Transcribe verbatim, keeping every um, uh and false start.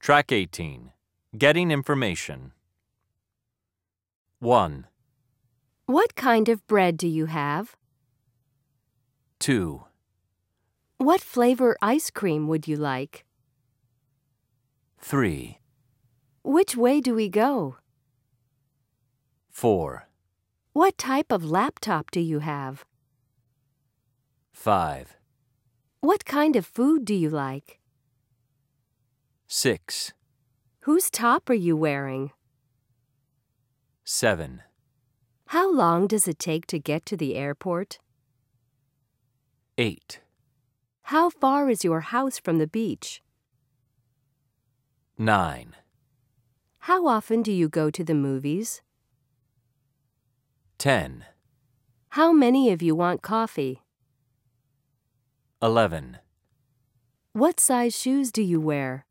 Track eighteen. Getting information. one, What kind of bread do you have? two, What flavor ice cream would you like? three, Which way do we go? four, What type of laptop do you have? five, What kind of food do you like? six, Whose top are you wearing? seven, How long does it take to get to the airport? eight, How far is your house from the beach? nine, How often do you go to the movies? ten, How many of you want coffee? eleven. What size shoes do you wear?